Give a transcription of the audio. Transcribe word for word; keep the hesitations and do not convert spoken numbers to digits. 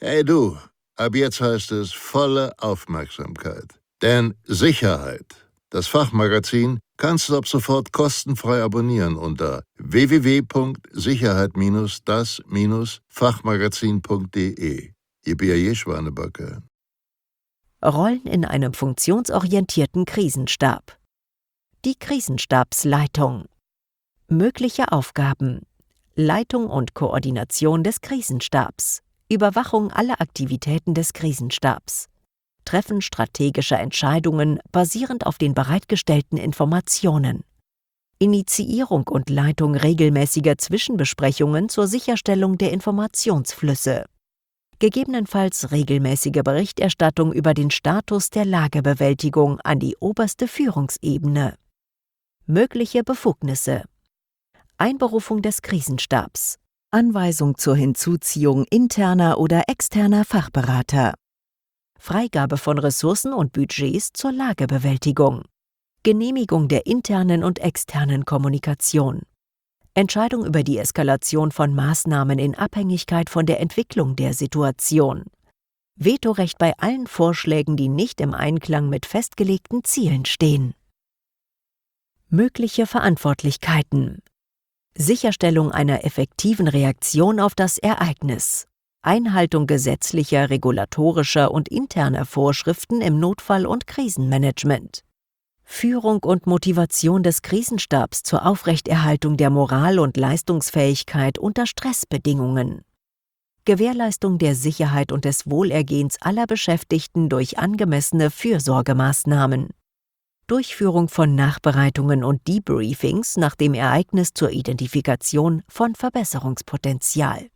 Hey du, ab jetzt heißt es volle Aufmerksamkeit. Denn Sicherheit, das Fachmagazin, kannst du ab sofort kostenfrei abonnieren unter w w w punkt sicherheit das Fachmagazin punkt de. Ihr Bier Schwanebacke. Rollen in einem funktionsorientierten Krisenstab. Die Krisenstabsleitung. Mögliche Aufgaben: Leitung und Koordination des Krisenstabs, Überwachung aller Aktivitäten des Krisenstabs, Treffen strategischer Entscheidungen basierend auf den bereitgestellten Informationen, Initiierung und Leitung regelmäßiger Zwischenbesprechungen zur Sicherstellung der Informationsflüsse, gegebenenfalls regelmäßige Berichterstattung über den Status der Lagebewältigung an die oberste Führungsebene. Mögliche Befugnisse: Einberufung des Krisenstabs, Anweisung zur Hinzuziehung interner oder externer Fachberater, Freigabe von Ressourcen und Budgets zur Lagebewältigung, Genehmigung der internen und externen Kommunikation, Entscheidung über die Eskalation von Maßnahmen in Abhängigkeit von der Entwicklung der Situation, Vetorecht bei allen Vorschlägen, die nicht im Einklang mit festgelegten Zielen stehen. Mögliche Verantwortlichkeiten: Sicherstellung einer effektiven Reaktion auf das Ereignis, Einhaltung gesetzlicher, regulatorischer und interner Vorschriften im Notfall- und Krisenmanagement, Führung und Motivation des Krisenstabs zur Aufrechterhaltung der Moral und Leistungsfähigkeit unter Stressbedingungen, Gewährleistung der Sicherheit und des Wohlergehens aller Beschäftigten durch angemessene Fürsorgemaßnahmen, Durchführung von Nachbereitungen und Debriefings nach dem Ereignis zur Identifikation von Verbesserungspotenzial.